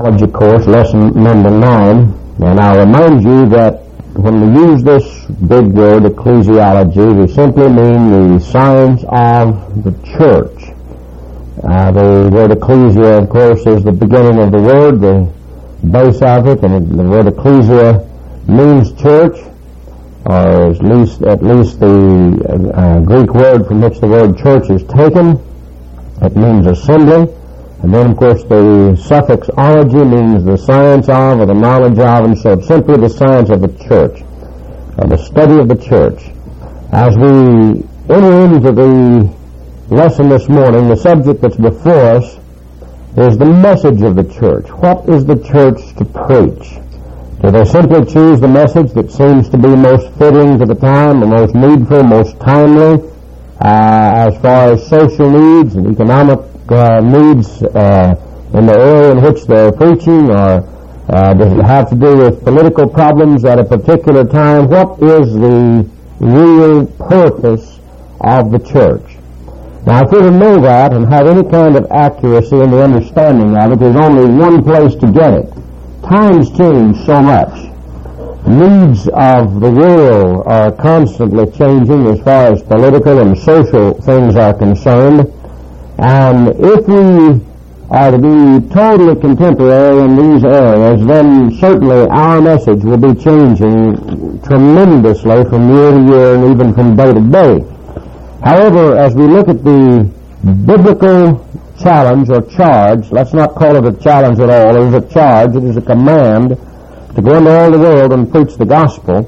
Theology course, lesson number 9, and I'll remind you that when we use this big word, ecclesiology, we simply mean the science of the church. The word ecclesia, of course, is the beginning of the word, the base of it, and the word ecclesia means church, or at least the Greek word from which the word church is taken. It means assembly. And then, of course, the suffix ology means the science of or the knowledge of, and so it's simply the science of the church, or the study of the church. As we enter into the lesson this morning, the subject that's before us is the message of the church. What is the church to preach? Do they simply choose the message that seems to be most fitting to the time, the most needful, most timely, as far as social needs and economic needs in the area in which they're preaching, or does it have to do with political problems at a particular time? What is the real purpose of the church? Now, if we know that and have any kind of accuracy in the understanding of it, there's only one place to get it. Times change so much. Needs of the world are constantly changing as far as political and social things are concerned. And if we are to be totally contemporary in these areas, then certainly our message will be changing tremendously from year to year and even from day to day. However, as we look at the biblical challenge or charge, let's not call it a challenge at all, it is a charge, it is a command to go into all the world and preach the gospel.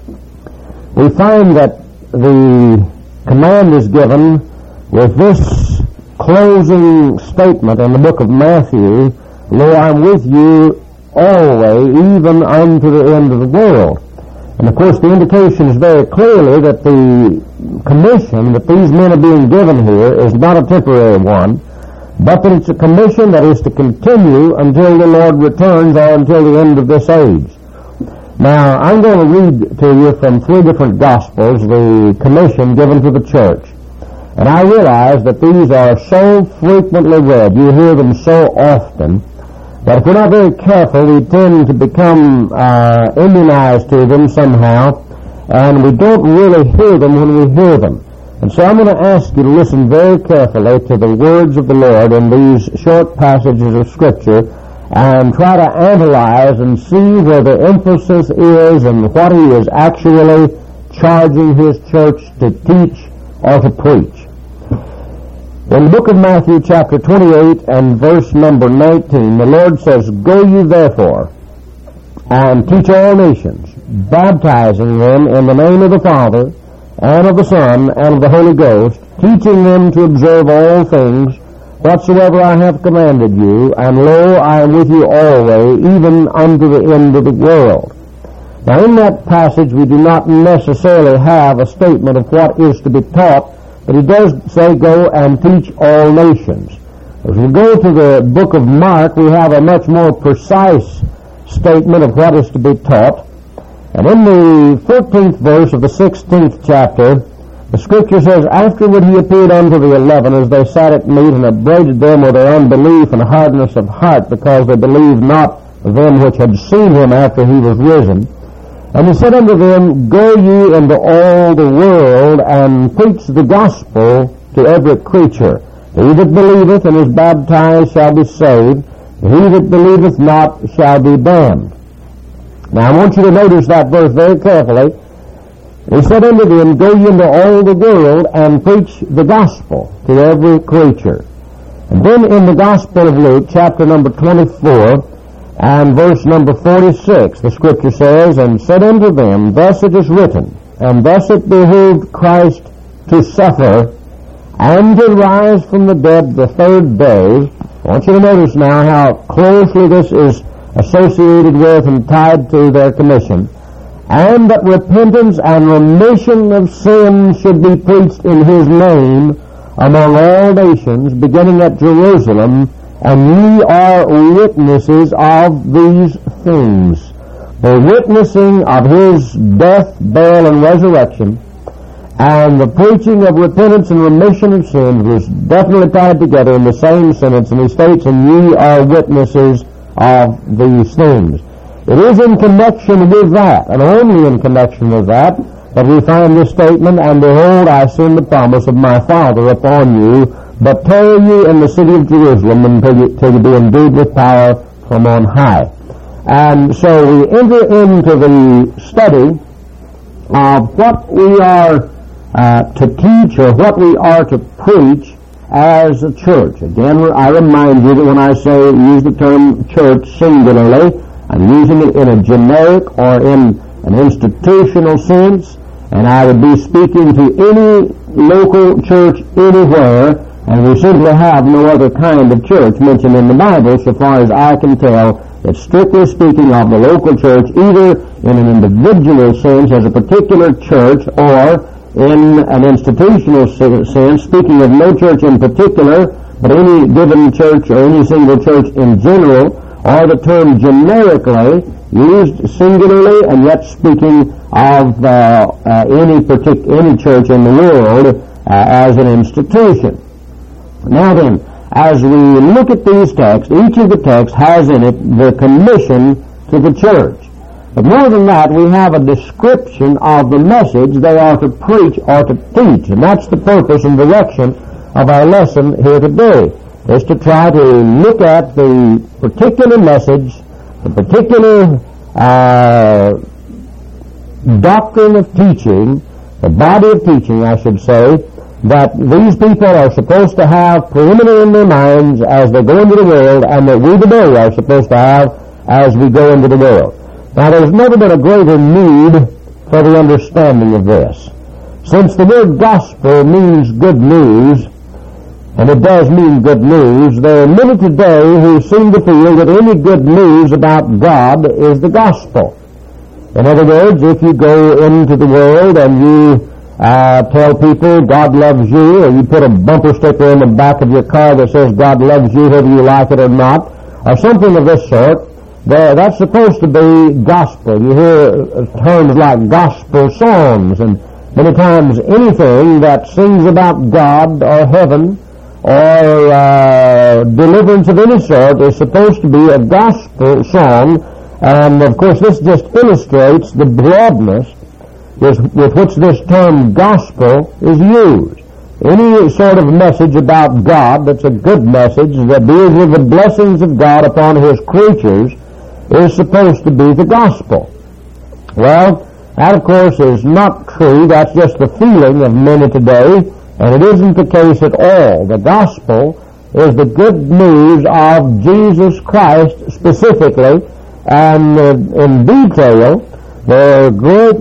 We find that the command is given with this closing statement in the book of Matthew, "Lo, I'm with you always, even unto the end of the world." And of course the indication is very clearly that the commission that these men are being given here is not a temporary one, but that it's a commission that is to continue until the Lord returns or until the end of this age. Now, I'm going to read to you from 3 different Gospels the commission given to the church. And I realize that these are so frequently read, you hear them so often, that if we're not very careful, we tend to become immunized to them somehow, and we don't really hear them when we hear them. And so I'm going to ask you to listen very carefully to the words of the Lord in these short passages of Scripture and try to analyze and see where the emphasis is and what He is actually charging His church to teach or to preach. In the book of Matthew chapter 28 and verse number 19, the Lord says, "Go ye therefore and teach all nations, baptizing them in the name of the Father, and of the Son, and of the Holy Ghost, teaching them to observe all things whatsoever I have commanded you, and lo, I am with you always, even unto the end of the world." Now in that passage we do not necessarily have a statement of what is to be taught, but He does say, "Go and teach all nations." As we go to the book of Mark, we have a much more precise statement of what is to be taught. And in the 14th verse of the 16th chapter, the Scripture says, "Afterward He appeared unto the 11 as they sat at meat, and upbraided them with their unbelief and hardness of heart, because they believed not them which had seen Him after He was risen. And He said unto them, Go ye into all the world, and preach the gospel to every creature. He that believeth and is baptized shall be saved, and he that believeth not shall be damned." Now I want you to notice that verse very carefully. He said unto them, "Go ye into all the world and preach the gospel to every creature." And then in the Gospel of Luke, chapter number 24, and verse number 46, the Scripture says, "And said unto them, Thus it is written, and thus it behooved Christ to suffer, and to rise from the dead the 3rd day." I want you to notice now how closely this is associated with and tied to their commission. "And that repentance and remission of sins should be preached in His name among all nations, beginning at Jerusalem, and ye are witnesses of these things." The witnessing of His death, burial, and resurrection, and the preaching of repentance and remission of sins was definitely tied together in the same sentence, and He states, "And ye are witnesses of these things. It is in connection with that, and only in connection with that we find this statement, and behold, I send the promise of my Father upon you, but tarry you in the city of Jerusalem until you be endued with power from on high. And so we enter into the study of what we are to teach, or what we are to preach as a church. Again, I remind you that when I use the term church singularly, I'm using it in a generic or in an institutional sense, and I would be speaking to any local church anywhere, and we simply have no other kind of church mentioned in the Bible, so far as I can tell, that strictly speaking of the local church, either in an individual sense as a particular church, or in an institutional sense, speaking of no church in particular, but any given church or any single church in general, or the term generically used singularly and yet speaking of any church in the world as an institution. Now then, as we look at these texts, each of the texts has in it the commission to the church. But more than that, we have a description of the message they are to preach or to teach, and that's the purpose and direction of our lesson here today, is to try to look at the particular message, the particular doctrine of teaching, the body of teaching, I should say, that these people are supposed to have preeminent in their minds as they go into the world, and that we today are supposed to have as we go into the world. Now, there's never been a greater need for the understanding of this. Since the word gospel means good news, and it does mean good news, there are many today who seem to feel that any good news about God is the gospel. In other words, if you go into the world and you tell people God loves you, or you put a bumper sticker in the back of your car that says God loves you whether you like it or not, or something of this sort, that's supposed to be gospel. You hear terms like gospel songs, and many times anything that sings about God or heaven or deliverance of any sort is supposed to be a gospel song. And of course this just illustrates the broadness with which this term gospel is used. Any sort of message about God that's a good message that deals with the blessings of God upon His creatures is supposed to be the gospel. Well, that of course is not true. That's just the feeling of many today, and it isn't the case at all. The gospel is the good news of Jesus Christ specifically, and in detail. There are a great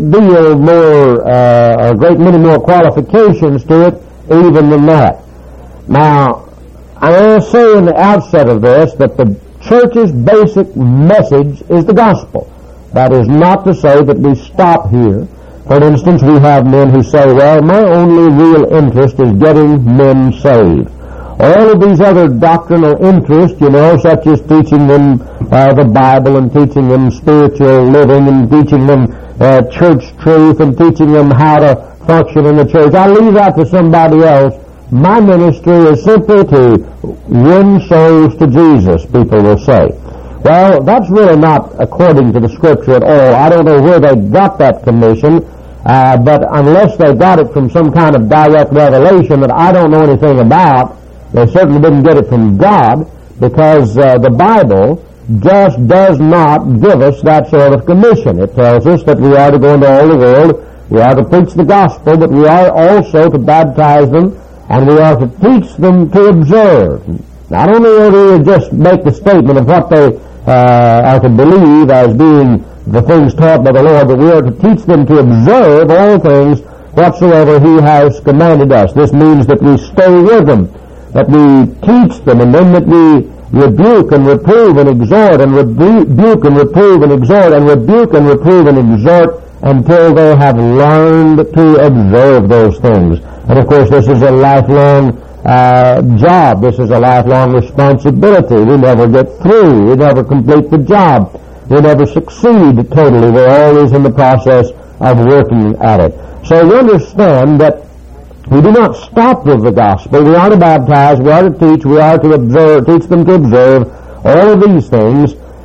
many more qualifications to it even than that. Now, I want to say in the outset of this that the church's basic message is the gospel. That is not to say that we stop here. For instance, we have men who say, well, my only real interest is getting men saved. All of these other doctrinal interests, such as teaching them the Bible and teaching them spiritual living and teaching them church truth and teaching them how to function in the church, I leave that to somebody else. My ministry is simply to win souls to Jesus, people will say. Well, that's really not according to the Scripture at all. I don't know where they got that commission, but unless they got it from some kind of direct revelation that I don't know anything about, they certainly didn't get it from God, because the Bible just does not give us that sort of commission. It tells us that we are to go into all the world, we are to preach the gospel, but we are also to baptize them, and we are to teach them to observe. Not only are we to just make the statement of what they are to believe as being the things taught by the Lord, but we are to teach them to observe all things whatsoever He has commanded us. This means that we stay with them, that we teach them, and then that we rebuke and reprove and exhort, and rebuke and reprove and exhort, and rebuke and reprove and exhort until they have learned to observe those things. And of course this is a lifelong job. This is a lifelong responsibility. We never get through. We never complete the job. We never succeed totally. We're always in the process of working at it. So we understand that we do not stop with the gospel. We are to baptize, we are to teach, we are to observe, teach them to observe all of these things,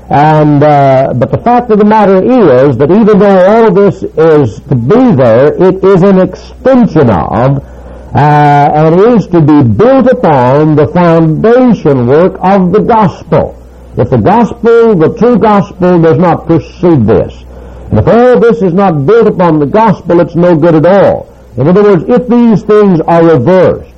But the fact of the matter is that even though all of this is to be there, it is an extension of and is to be built upon the foundation work of the gospel. If the gospel, the true gospel, does not precede this, and if all this is not built upon the gospel, it's no good at all. In other words, if these things are reversed,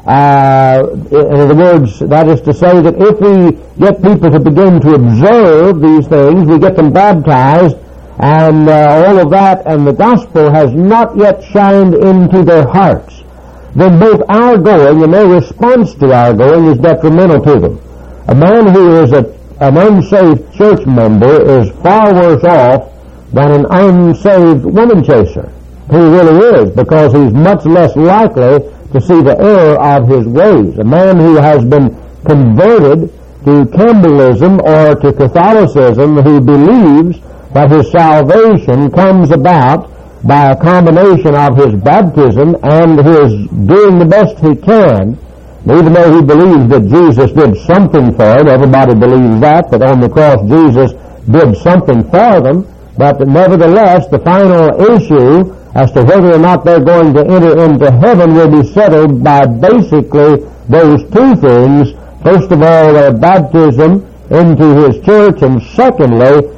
in other words, that is to say that if we get people to begin to observe these things, we get them baptized, and all of that, and the gospel has not yet shined into their hearts, then both our going and their response to our going is detrimental to them. A man who is an unsaved church member is far worse off than an unsaved woman chaser. He really is, because he's much less likely to see the error of his ways. A man who has been converted to Campbellism or to Catholicism, who believes that his salvation comes about by a combination of his baptism and his doing the best he can, even though he believes that Jesus did something for him. Everybody believes that on the cross Jesus did something for them, but nevertheless the final issue as to whether or not they're going to enter into heaven will be settled by basically those two things. First of all, their baptism into his church, and secondly,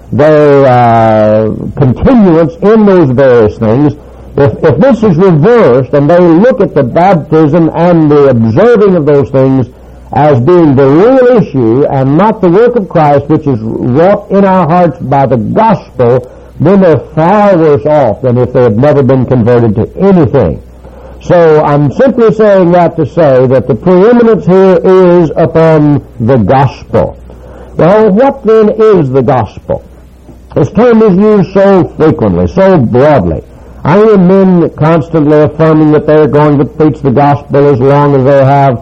their continuance in those various things. If this is reversed and they look at the baptism and the observing of those things as being the real issue and not the work of Christ which is wrought in our hearts by the gospel, then they're far worse off than if they had never been converted to anything. So I'm simply saying that to say that the preeminence here is upon the gospel. Well, what then is the gospel? This term is used so frequently, so broadly. I hear men constantly affirming that they're going to preach the gospel as long as they have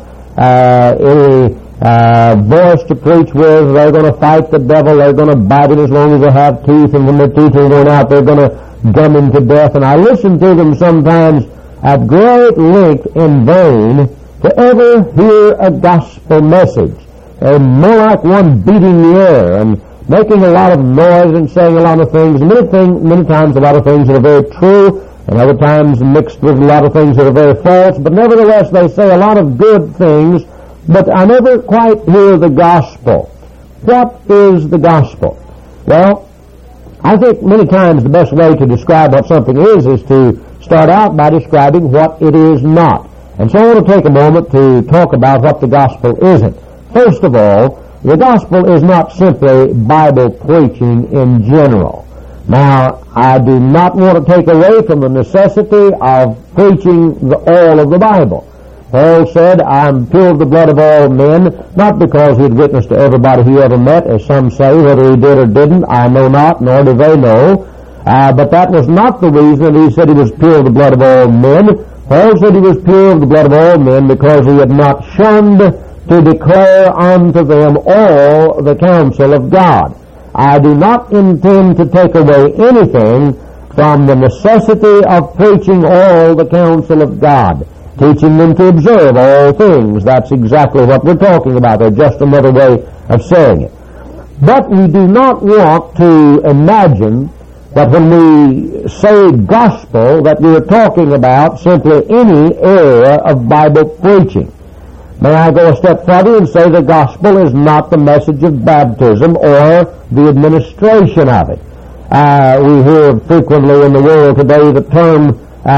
any voice to preach with. They're going to fight the devil. They're going to bite him as long as they have teeth, and when their teeth are going out, they're going to gum him to death. And I listen to them sometimes at great length in vain to ever hear a gospel message. They're more like one beating the air and making a lot of noise and saying a lot of things. Many times a lot of things that are very true, and other times mixed with a lot of things that are very false. But nevertheless, they say a lot of good things, but I never quite hear the gospel. What is the gospel? Well, I think many times the best way to describe what something is to start out by describing what it is not. And so I want to take a moment to talk about what the gospel isn't. First of all, the gospel is not simply Bible preaching in general. Now, I do not want to take away from the necessity of preaching all of the Bible. Paul said, I'm pure of the blood of all men, not because he had witnessed to everybody he ever met, as some say. Whether he did or didn't, I know not, nor do they know. But that was not the reason he said he was pure of the blood of all men. Paul said he was pure of the blood of all men because he had not shunned to declare unto them all the counsel of God. I do not intend to take away anything from the necessity of preaching all the counsel of God, teaching them to observe all things. That's exactly what we're talking about. There's just another way of saying it. But we do not want to imagine that when we say gospel that we are talking about simply any area of Bible preaching. May I go a step further and say the gospel is not the message of baptism or the administration of it. We hear frequently in the world today the term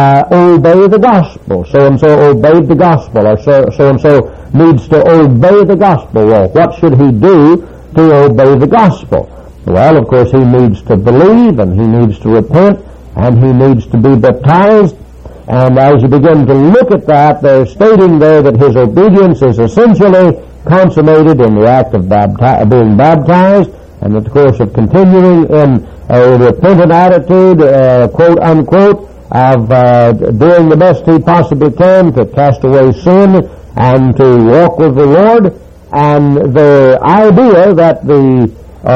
obey the gospel. So-and-so obeyed the gospel, or so-and-so needs to obey the gospel. Well, what should he do to obey the gospel? Well, of course, he needs to believe, and he needs to repent, and he needs to be baptized. And as you begin to look at that, they're stating there that his obedience is essentially consummated in the act of being baptized, and of course of continuing in a repentant attitude, quote unquote, of doing the best he possibly can to cast away sin and to walk with the Lord. And the idea that the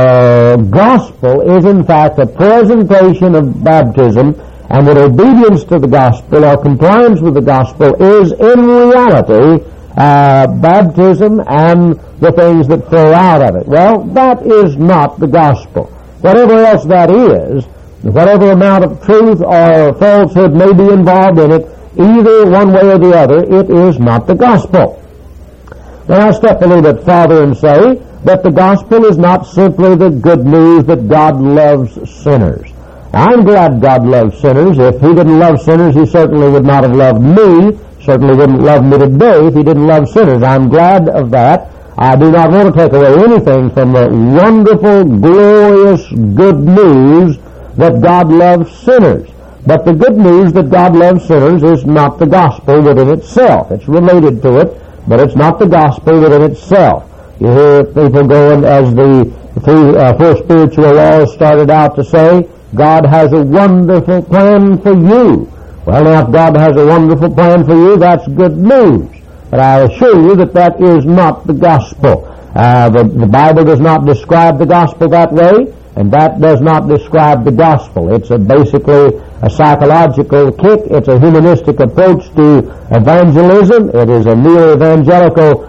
gospel is in fact a presentation of baptism, and that obedience to the gospel or compliance with the gospel is in reality baptism and the things that flow out of it. Well, that is not the gospel. Whatever else that is, whatever amount of truth or falsehood may be involved in it, either one way or the other, it is not the gospel. Now I'll step a little bit farther and say that the gospel is not simply the good news that God loves sinners. I'm glad God loves sinners. If He didn't love sinners, He certainly would not have loved me, certainly wouldn't love me today if He didn't love sinners. I'm glad of that. I do not want to take away anything from the wonderful, glorious, good news that God loves sinners. But the good news that God loves sinners is not the gospel within itself. It's related to it, but it's not the gospel within itself. You hear people going, as the four spiritual laws started out to say, God has a wonderful plan for you. Well, now, if God has a wonderful plan for you, that's good news. But I assure you that that is not the gospel. The Bible does not describe the gospel that way, and that does not describe the gospel. It's basically a psychological kick. It's a humanistic approach to evangelism. It is a neo-evangelical,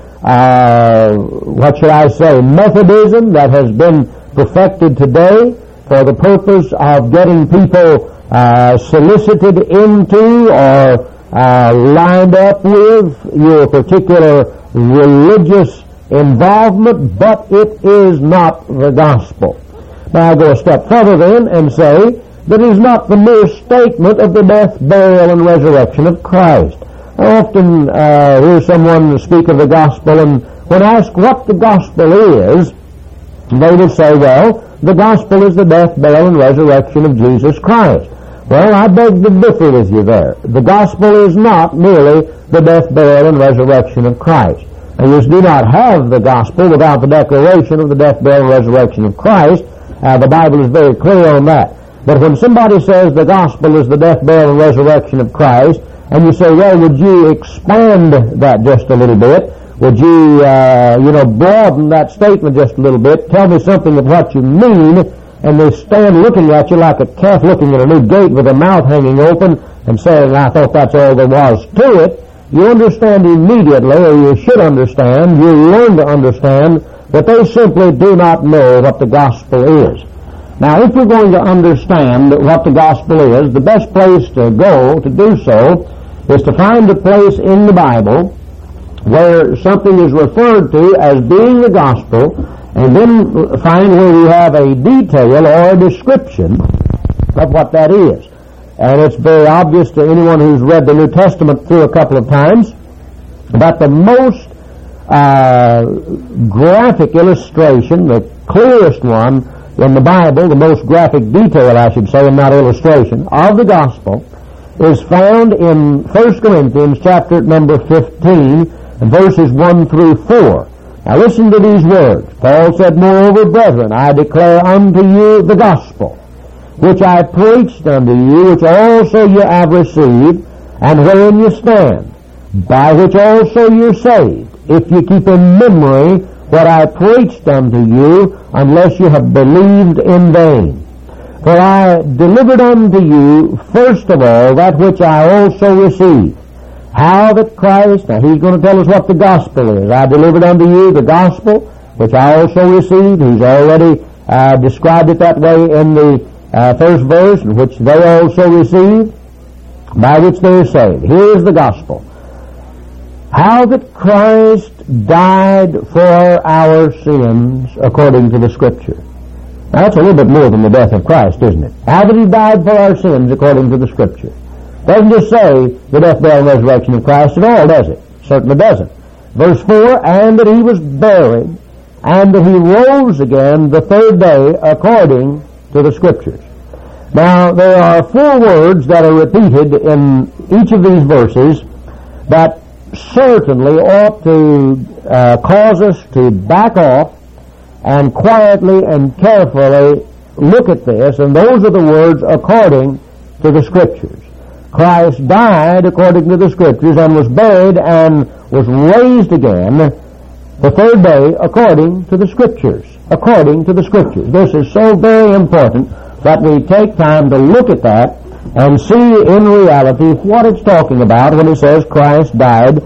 Methodism that has been perfected today for the purpose of getting people solicited into or lined up with your particular religious involvement, but it is not the gospel. Now I'll go a step further then and say that it is not the mere statement of the death, burial, and resurrection of Christ. I often hear someone speak of the gospel, and when asked what the gospel is, they will say, well, the gospel is the death, burial, and resurrection of Jesus Christ. Well, I beg to differ with you there. The gospel is not merely the death, burial, and resurrection of Christ. And you do not have the gospel without the declaration of the death, burial, and resurrection of Christ. The Bible is very clear on that. But when somebody says the gospel is the death, burial, and resurrection of Christ, and you say, well, would you expand that just a little bit? Would you, broaden that statement just a little bit? Tell me something of what you mean. And they stand looking at you like a calf looking at a new gate with a mouth hanging open and saying, I thought that's all there was to it. You understand immediately, or you should understand, you learn to understand, that they simply do not know what the gospel is. Now, if you're going to understand what the gospel is, the best place to go to do so is to find a place in the Bible where something is referred to as being the gospel, and then find where you have a detail or a description of what that is. And it's very obvious to anyone who's read the New Testament through a couple of times that the most graphic illustration, the clearest one in the Bible, the most graphic detail, I should say, and not illustration, of the gospel is found in 1 Corinthians chapter number 15, and verses 1 through 4. Now listen to these words. Paul said, Moreover, brethren, I declare unto you the gospel, which I preached unto you, which also you have received, and wherein you stand, by which also you're saved, if you keep in memory what I preached unto you, unless you have believed in vain. For I delivered unto you, first of all, that which I also received, how that Christ, now he's going to tell us what the gospel is. I delivered unto you the gospel, which I also received. He's already described it that way in the first verse, which they also received, by which they are saved. Here's the gospel. How that Christ died for our sins according to the Scripture. Now that's a little bit more than the death of Christ, isn't it? How that He died for our sins according to the Scripture. Doesn't just say the death, burial, and resurrection of Christ at all, does it? Certainly doesn't. Verse 4, and that He was buried, and that He rose again the third day according to the Scriptures. Now, there are 4 words that are repeated in each of these verses that certainly ought to cause us to back off and quietly and carefully look at this, and those are the words according to the Scriptures. Christ died according to the Scriptures and was buried and was raised again the third day according to the Scriptures. According to the Scriptures. This is so very important that we take time to look at that and see in reality what it's talking about when it says Christ died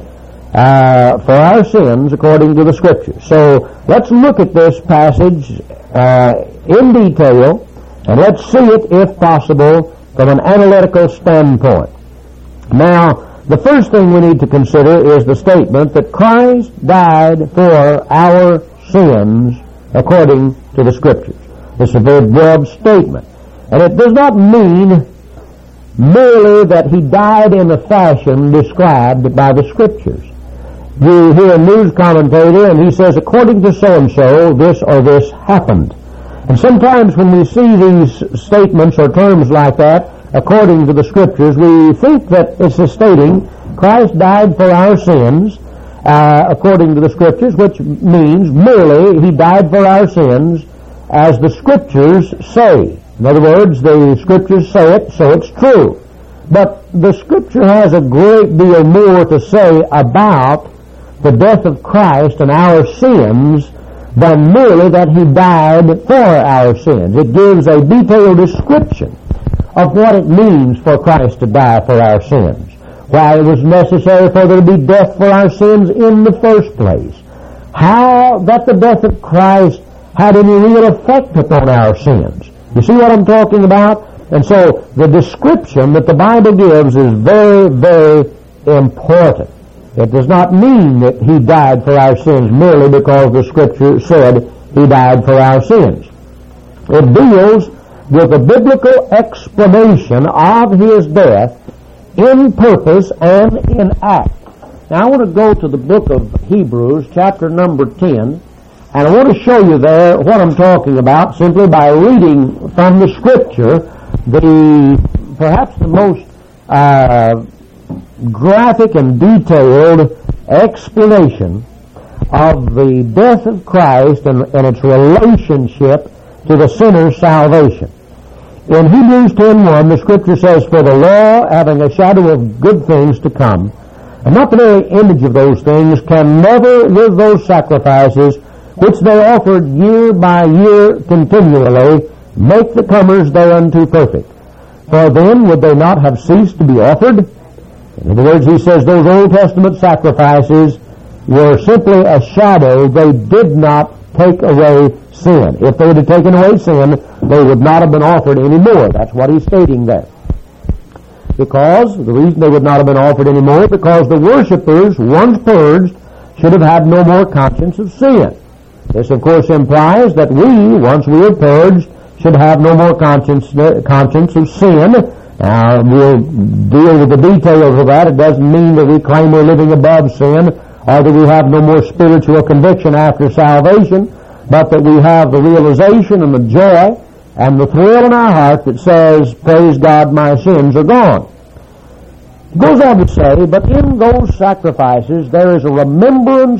for our sins according to the Scriptures. So let's look at this passage in detail, and let's see it, if possible, from an analytical standpoint. Now, the first thing we need to consider is the statement that Christ died for our sins according to the Scriptures. This is a very broad statement. And it does not mean merely that he died in the fashion described by the Scriptures. You hear a news commentator and he says, according to so-and-so, this or this happened. And sometimes when we see these statements or terms like that, according to the Scriptures, we think that it's stating Christ died for our sins according to the Scriptures, which means merely he died for our sins as the Scriptures say. In other words, the Scriptures say it, so it's true. But the Scripture has a great deal more to say about the death of Christ and our sins than merely that he died for our sins. It gives a detailed description of what it means for Christ to die for our sins, why it was necessary for there to be death for our sins in the first place, how that the death of Christ had any real effect upon our sins. You see what I'm talking about? And so the description that the Bible gives is very, very important. It does not mean that he died for our sins merely because the Scripture said he died for our sins. It deals with a biblical explanation of his death in purpose and in act. Now I want to go to the book of Hebrews, chapter number 10, and I want to show you there what I'm talking about simply by reading from the Scripture perhaps the most graphic and detailed explanation of the death of Christ and its relationship to the sinner's salvation. In Hebrews 10:1, the Scripture says, for the law, having a shadow of good things to come, and not the very image of those things, can never, with those sacrifices which they offered year by year continually, make the comers thereunto perfect. For then would they not have ceased to be offered? In other words, he says those Old Testament sacrifices were simply a shadow. They did not take away sin. If they had taken away sin, they would not have been offered anymore. That's what he's stating there. Because, the reason they would not have been offered anymore, because the worshipers, once purged, should have had no more conscience of sin. This, of course, implies that we, once we are purged, should have no more conscience of sin. Now, we'll deal with the details of that. It doesn't mean that we claim we're living above sin, or that we have no more spiritual conviction after salvation, but that we have the realization and the joy and the thrill in our heart that says, praise God, my sins are gone. It goes on to say, but in those sacrifices there is a remembrance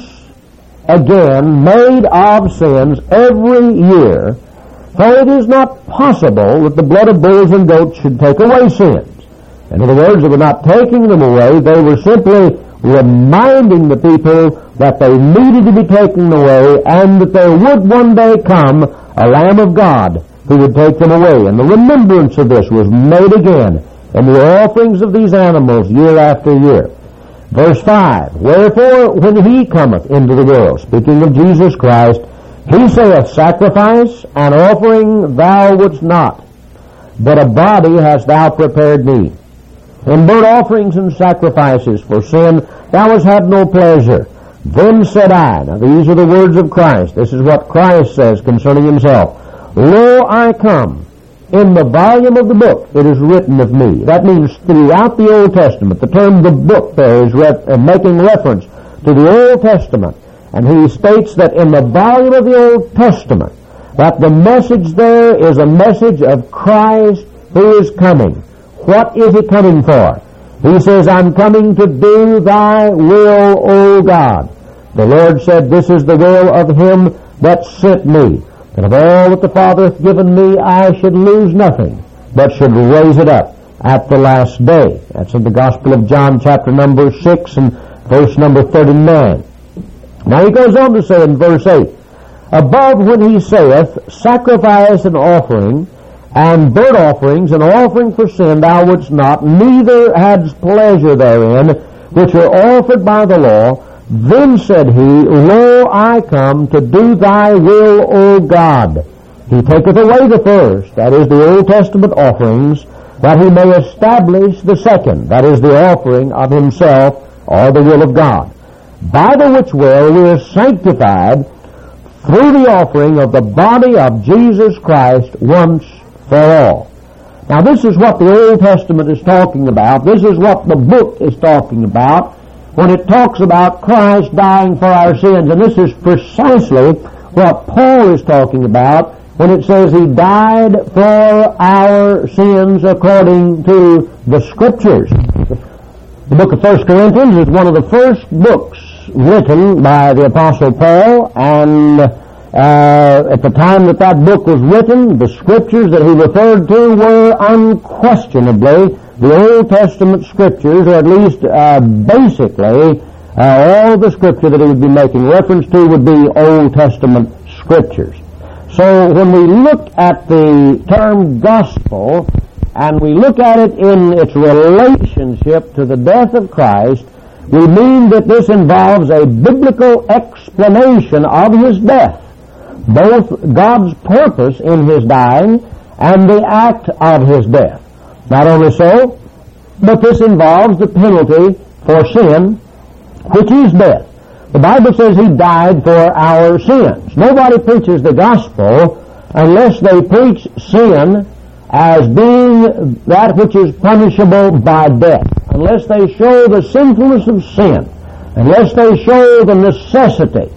again made of sins every year, for it is not possible that the blood of bulls and goats should take away sins. In other words, they were not taking them away, they were simply reminding the people that they needed to be taken away and that there would one day come a Lamb of God who would take them away. And the remembrance of this was made again in the offerings of these animals year after year. Verse 5, wherefore when he cometh into the world, speaking of Jesus Christ, he saith, sacrifice and offering thou wouldst not, but a body hast thou prepared me. In burnt offerings and sacrifices for sin thou hast had no pleasure. Then said I, now these are the words of Christ. This is what Christ says concerning himself. Lo, I come. In the volume of the book it is written of me. That means throughout the Old Testament. The term the book there is making reference to the Old Testament. And he states that in the volume of the Old Testament, that the message there is a message of Christ who is coming. What is he coming for? He says, I'm coming to do thy will, O God. The Lord said, this is the will of him that sent me, that of all that the Father hath given me, I should lose nothing, but should raise it up at the last day. That's in the Gospel of John, chapter number 6 and verse number 39. Now he goes on to say in verse 8, above when he saith, sacrifice and offering, and burnt offerings, and offering for sin thou wouldst not, neither hadst pleasure therein, which are offered by the law. Then said he, Lo, I come to do thy will, O God. He taketh away the first, that is the Old Testament offerings, that he may establish the second, that is the offering of himself, or the will of God. By the which will we are sanctified through the offering of the body of Jesus Christ once for all. Now this is what the Old Testament is talking about. This is what the book is talking about when it talks about Christ dying for our sins. And this is precisely what Paul is talking about when it says he died for our sins according to the Scriptures. The book of 1 Corinthians is one of the first books written by the Apostle Paul, and at the time that book was written, the Scriptures that he referred to were unquestionably the Old Testament Scriptures, or at least basically all the Scripture that he would be making reference to would be Old Testament Scriptures. So when we look at the term gospel, and we look at it in its relationship to the death of Christ, we mean that this involves a biblical explanation of his death, both God's purpose in his dying and the act of his death. Not only so, but this involves the penalty for sin, which is death. The Bible says he died for our sins. Nobody preaches the gospel unless they preach sin as being that which is punishable by death, unless they show the sinfulness of sin, unless they show the necessity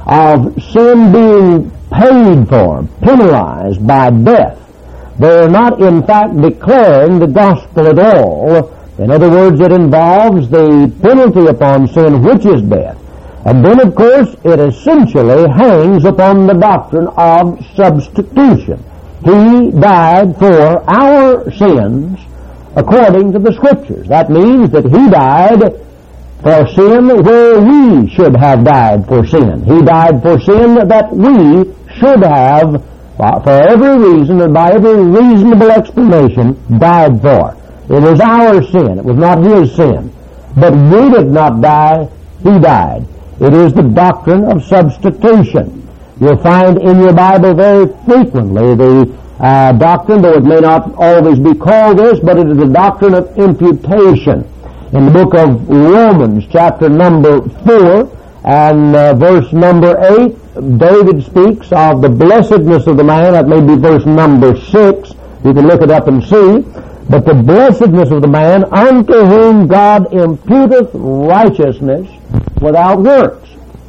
of sin being paid for, penalized by death. They are not in fact declaring the gospel at all. In other words, it involves the penalty upon sin, which is death. And then, of course, it essentially hangs upon the doctrine of substitution. He died for our sins according to the Scriptures. That means that he died for sin where we should have died for sin. He died for sin that we should have, for every reason and by every reasonable explanation, died for. It was our sin. It was not his sin. But we did not die. He died. It is the doctrine of substitution. You'll find in your Bible very frequently the doctrine, though it may not always be called this, but it is the doctrine of imputation. In the book of Romans, chapter number 4 and verse number 8, David speaks of the blessedness of the man. That may be verse number 6. You can look it up and see. But the blessedness of the man unto whom God imputeth righteousness without works.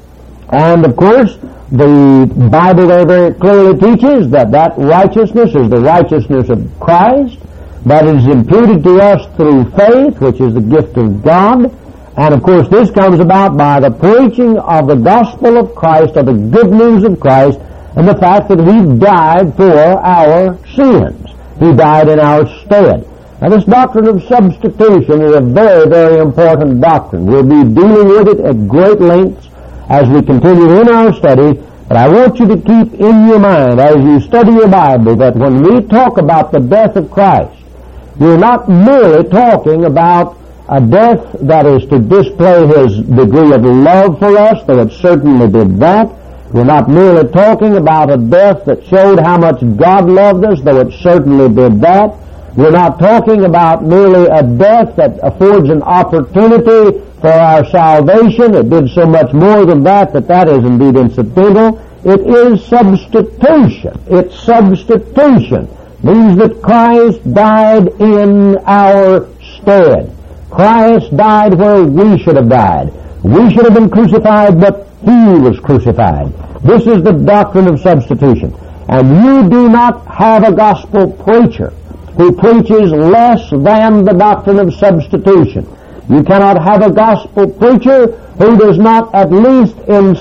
And of course, the Bible there very clearly teaches that righteousness is the righteousness of Christ, that is imputed to us through faith, which is the gift of God. And of course, this comes about by the preaching of the gospel of Christ, of the good news of Christ, and the fact that he died for our sins. He died in our stead. Now, this doctrine of substitution is a very, very important doctrine. We'll be dealing with it at great lengths as we continue in our study, but I want you to keep in your mind as you study your Bible that when we talk about the death of Christ, we're not merely talking about a death that is to display his degree of love for us, though it certainly did that. We're not merely talking about a death that showed how much God loved us, though it certainly did that. We're not talking about merely a death that affords an opportunity for our salvation. It did so much more than that that is indeed incidental. It is substitution. It's substitution. Means that Christ died in our stead. Christ died where we should have died. We should have been crucified, but he was crucified. This is the doctrine of substitution. And you do not have a gospel preacher who preaches less than the doctrine of substitution. You cannot have a gospel preacher who does not, at least to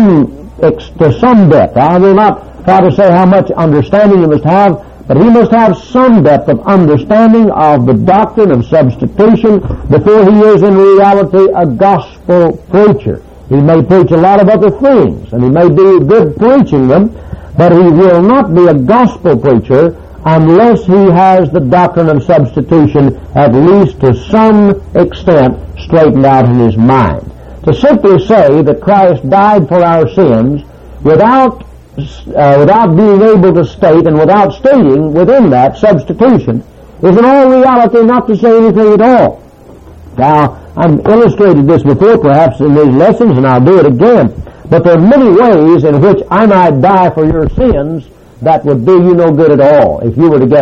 some depth. I will not try to say how much understanding he must have, but he must have some depth of understanding of the doctrine of substitution before he is in reality a gospel preacher. He may preach a lot of other things, and he may do good preaching them, but he will not be a gospel preacher unless he has the doctrine of substitution at least to some extent straightened out in his mind. To simply say that Christ died for our sins without being able to state and without stating within that substitution is in all reality not to say anything at all. Now, I've illustrated this before perhaps in these lessons, and I'll do it again. But there are many ways in which I might die for your sins that would do you no good at all. If you were to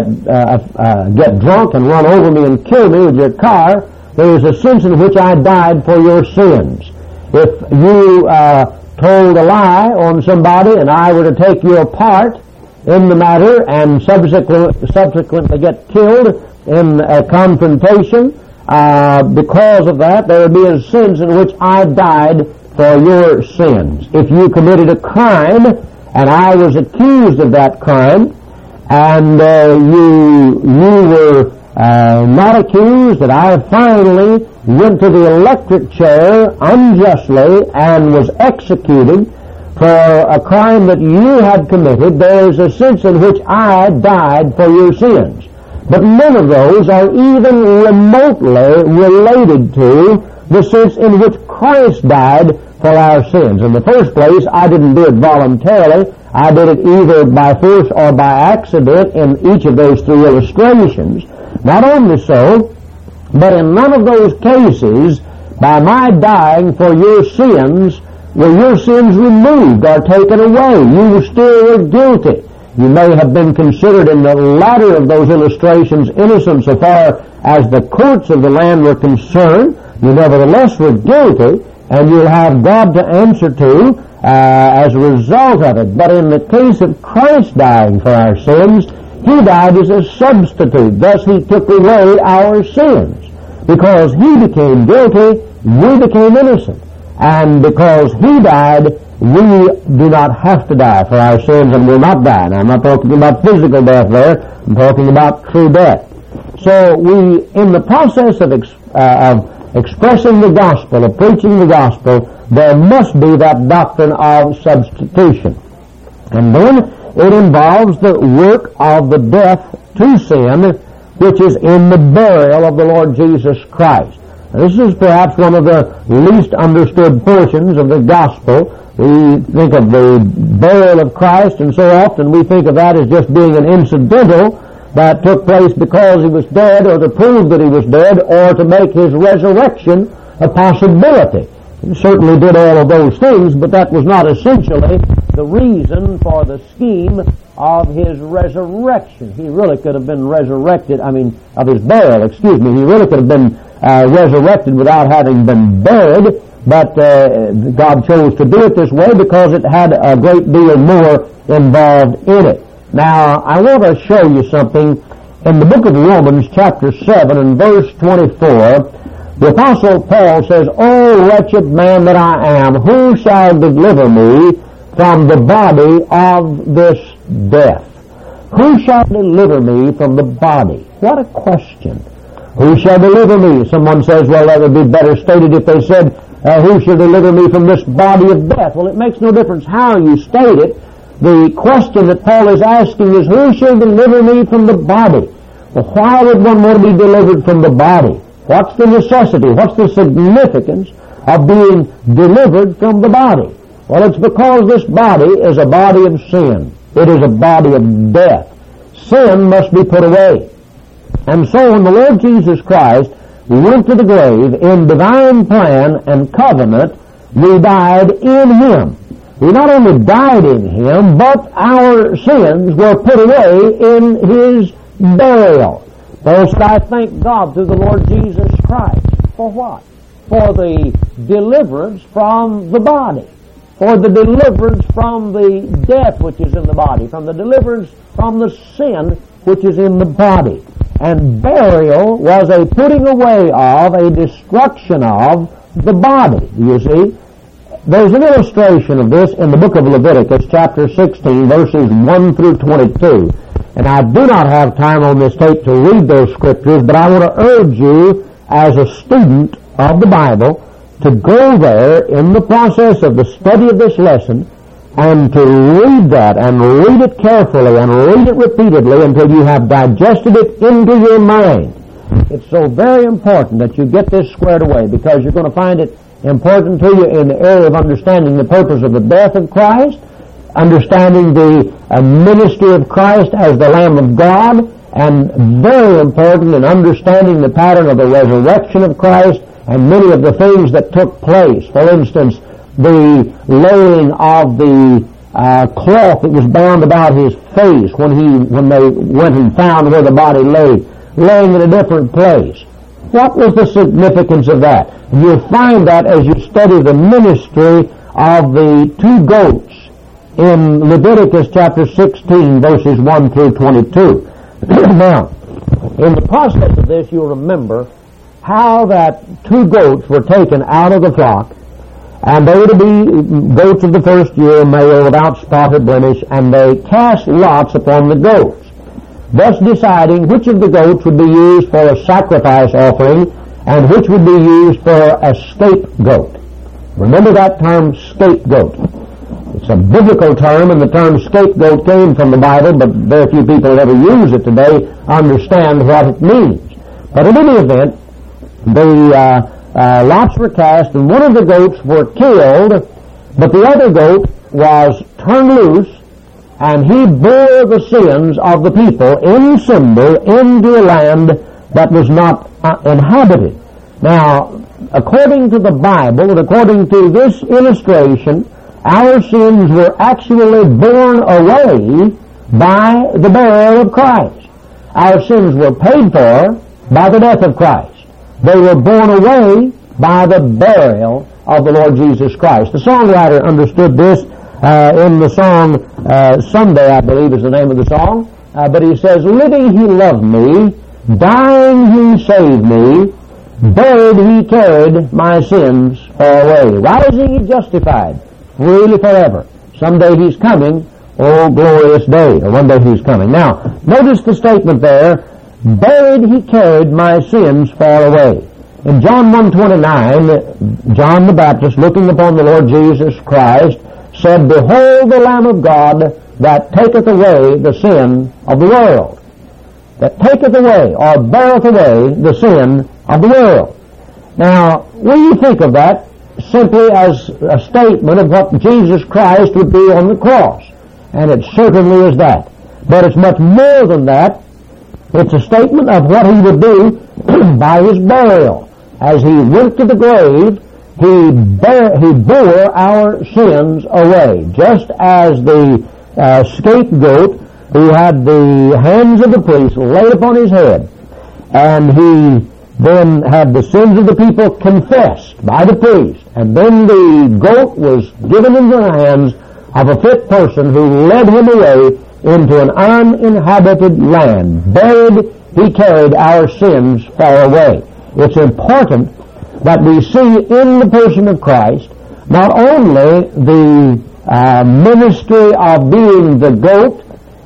get drunk and run over me and kill me with your car, there is a sense in which I died for your sins. If you told a lie on somebody and I were to take your part in the matter and subsequently get killed in a confrontation, because of that, there would be a sense in which I died for your sins. If you committed a crime and I was accused of that crime, and you were not accused, and I finally went to the electric chair unjustly and was executed for a crime that you had committed, there is a sense in which I died for your sins. But none of those are even remotely related to the sense in which Christ died for our sins. In the first place, I didn't do it voluntarily. I did it either by force or by accident in each of those three illustrations. Not only so, but in none of those cases, by my dying for your sins, were your sins removed or taken away. You still were guilty. You may have been considered in the latter of those illustrations innocent so far as the courts of the land were concerned. You nevertheless were guilty, and you'll have God to answer to as a result of it. But in the case of Christ dying for our sins, He died as a substitute. Thus He took away our sins. Because He became guilty, we became innocent. And because He died, we do not have to die for our sins and will not die. Now, I'm not talking about physical death there. I'm talking about true death. So we, in the process of expressing the gospel, of preaching the gospel, there must be that doctrine of substitution. And then it involves the work of the death to sin, which is in the burial of the Lord Jesus Christ. Now, this is perhaps one of the least understood portions of the gospel. We think of the burial of Christ, and so often we think of that as just being an incidental that took place because He was dead, or to prove that He was dead, or to make His resurrection a possibility. He certainly did all of those things, but that was not essentially the reason for the scheme of His resurrection. He really could have been resurrected, of His burial, He really could have been resurrected without having been buried, but God chose to do it this way because it had a great deal more involved in it. Now, I want to show you something. In the book of Romans, chapter 7, and verse 24, the Apostle Paul says, "O wretched man that I am, who shall deliver me from the body of this death?" Who shall deliver me from the body? What a question. Who shall deliver me? Someone says, well, that would be better stated if they said, who shall deliver me from this body of death? Well, it makes no difference how you state it. The question that Paul is asking is, who shall deliver me from the body? Well, why would one want to be delivered from the body? What's the necessity? What's the significance of being delivered from the body? Well, it's because this body is a body of sin. It is a body of death. Sin must be put away. And so when the Lord Jesus Christ went to the grave in divine plan and covenant, we died in Him. We not only died in Him, but our sins were put away in His burial. Paul said, I thank God through the Lord Jesus Christ. For what? For the deliverance from the body. For the deliverance from the death which is in the body. From the deliverance from the sin which is in the body. And burial was a putting away of, a destruction of the body. You see? There's an illustration of this in the book of Leviticus, chapter 16, verses 1 through 22. And I do not have time on this tape to read those scriptures, but I want to urge you as a student of the Bible to go there in the process of the study of this lesson and to read that and read it carefully and read it repeatedly until you have digested it into your mind. It's so very important that you get this squared away, because you're going to find it important to you in the area of understanding the purpose of the death of Christ, understanding the ministry of Christ as the Lamb of God, and very important in understanding the pattern of the resurrection of Christ and many of the things that took place. For instance, the laying of the cloth that was bound about his face when they went and found where the body lay, laying in a different place. What was the significance of that? You'll find that as you study the ministry of the two goats in Leviticus chapter 16, verses 1 through 22. Now, in the process of this, you'll remember how that two goats were taken out of the flock, and they were to be goats of the first year, male, without spot or blemish, and they cast lots upon the goats, thus deciding which of the goats would be used for a sacrifice offering and which would be used for a scapegoat. Remember that term, scapegoat. It's a biblical term, and the term scapegoat came from the Bible, but very few people that ever use it today understand what it means. But in any event, the lots were cast, and one of the goats were killed, but the other goat was turned loose, and he bore the sins of the people in symbol into a land that was not inhabited. Now, according to the Bible, and according to this illustration, our sins were actually borne away by the burial of Christ. Our sins were paid for by the death of Christ. They were borne away by the burial of the Lord Jesus Christ. The songwriter understood this in the song Sunday, I believe is the name of the song. But he says, living he loved me, dying he saved me, buried he carried my sins far away. Rising he justified, freely forever. Someday he's coming, oh glorious day, or one day he's coming. Now, notice the statement there, buried he carried my sins far away. In John 1:29, John the Baptist, looking upon the Lord Jesus Christ, said, behold the Lamb of God that taketh away the sin of the world. That taketh away, or beareth away, the sin of the world. Now, we think of that simply as a statement of what Jesus Christ would do on the cross. And it certainly is that. But it's much more than that. It's a statement of what he would do by his burial. As he went to the grave, he bore our sins away. Just as the scapegoat who had the hands of the priest laid upon his head, and he then had the sins of the people confessed by the priest, and then the goat was given into the hands of a fit person who led him away into an uninhabited land. Buried, he carried our sins far away. It's important that we see in the person of Christ not only the ministry of being the goat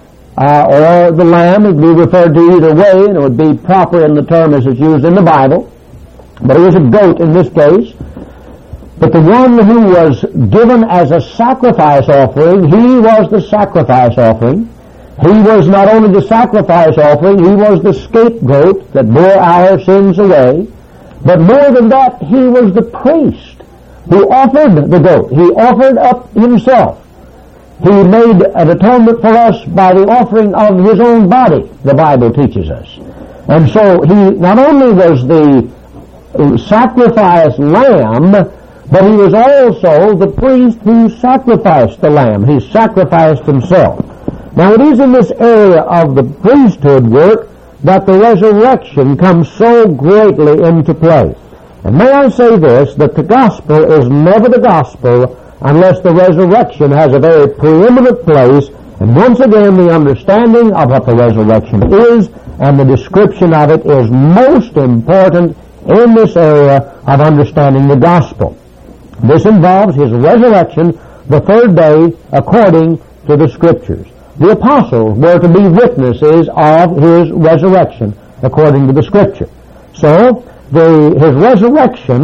or the lamb, it would be referred to either way, and it would be proper in the term as it's used in the Bible, but it was a goat in this case. But the one who was given as a sacrifice offering, he was the sacrifice offering. He was not only the sacrifice offering, he was the scapegoat that bore our sins away. But more than that, he was the priest who offered the goat. He offered up himself. He made an atonement for us by the offering of his own body, the Bible teaches us. And so he not only was the sacrifice lamb, but he was also the priest who sacrificed the lamb. He sacrificed himself. Now it is in this area of the priesthood work that the resurrection comes so greatly into play. And may I say this, that the gospel is never the gospel unless the resurrection has a very preeminent place, and once again the understanding of what the resurrection is and the description of it is most important in this area of understanding the gospel. This involves his resurrection the third day according to the Scriptures. The apostles were to be witnesses of his resurrection according to the Scripture. So, his resurrection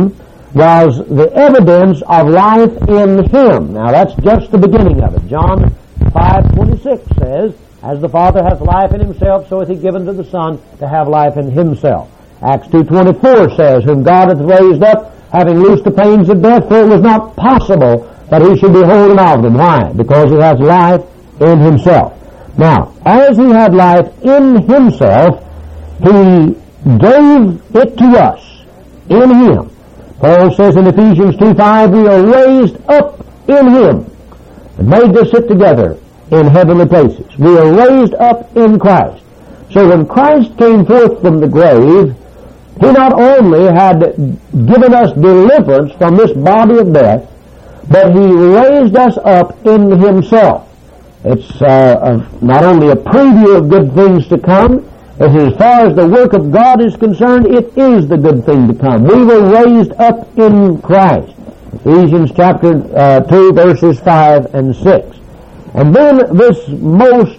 was the evidence of life in Him. Now that's just the beginning of it. John 5:26 says, as the Father hath life in Himself, so hath He given to the Son to have life in Himself. Acts 2:24 says, whom God hath raised up, having loosed the pains of death, for it was not possible that He should be holden of them. Why? Because He has life in Himself. Now, as He had life in Himself, He gave it to us in Him. Paul says in Ephesians 2:5, we are raised up in Him and made to sit together in heavenly places. We are raised up in Christ. So when Christ came forth from the grave, He not only had given us deliverance from this body of death, but He raised us up in Himself. It's not only a preview of good things to come, as far as the work of God is concerned, it is the good thing to come. We were raised up in Christ. Ephesians chapter 2, verses 5 and 6. And then this most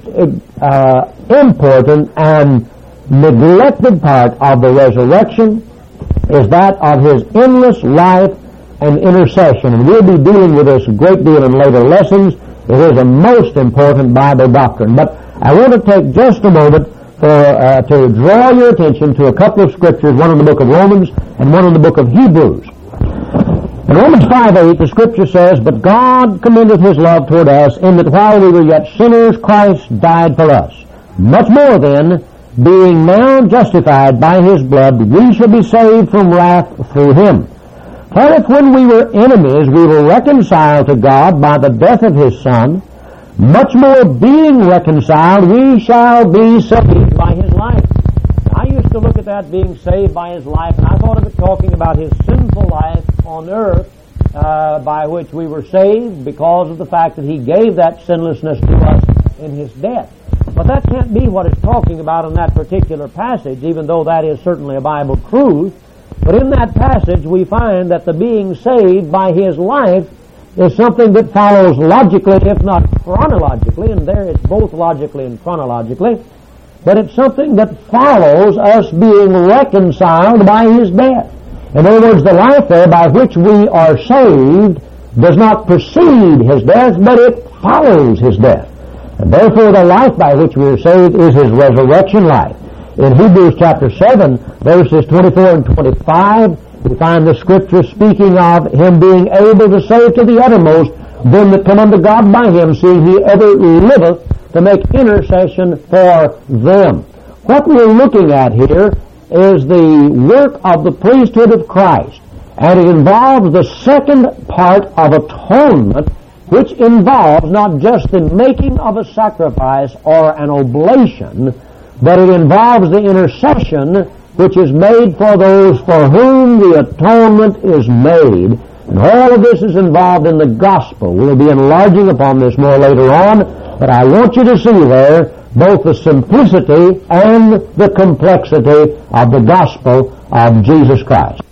important and neglected part of the resurrection is that of His endless life and intercession. And we'll be dealing with this a great deal in later lessons. It is a most important Bible doctrine. But I want to take just a moment to draw your attention to a couple of scriptures, one in the book of Romans and one in the book of Hebrews. In Romans 5:8, the scripture says, but God commendeth His love toward us, in that while we were yet sinners, Christ died for us. Much more then, being now justified by His blood, we shall be saved from wrath through Him. For if when we were enemies, we were reconciled to God by the death of His Son, much more being reconciled, we shall be saved by His life. I used to look at that, being saved by His life, and I thought of it talking about His sinful life on earth, by which we were saved because of the fact that He gave that sinlessness to us in His death. But that can't be what it's talking about in that particular passage, even though that is certainly a Bible truth. But in that passage we find that the being saved by His life is something that follows logically, if not chronologically, and there it's both logically and chronologically, but it's something that follows us being reconciled by His death. In other words, the life there by which we are saved does not precede His death, but it follows His death. And therefore the life by which we are saved is His resurrection life. In Hebrews chapter 7, verses 24 and 25, we find the scripture speaking of Him being able to save to the uttermost them that come unto God by Him, seeing He ever liveth to make intercession for them. What we're looking at here is the work of the priesthood of Christ, and it involves the second part of atonement, which involves not just the making of a sacrifice or an oblation, but it involves the intercession which is made for those for whom the atonement is made. And all of this is involved in the gospel. We'll be enlarging upon this more later on, but I want you to see there both the simplicity and the complexity of the gospel of Jesus Christ.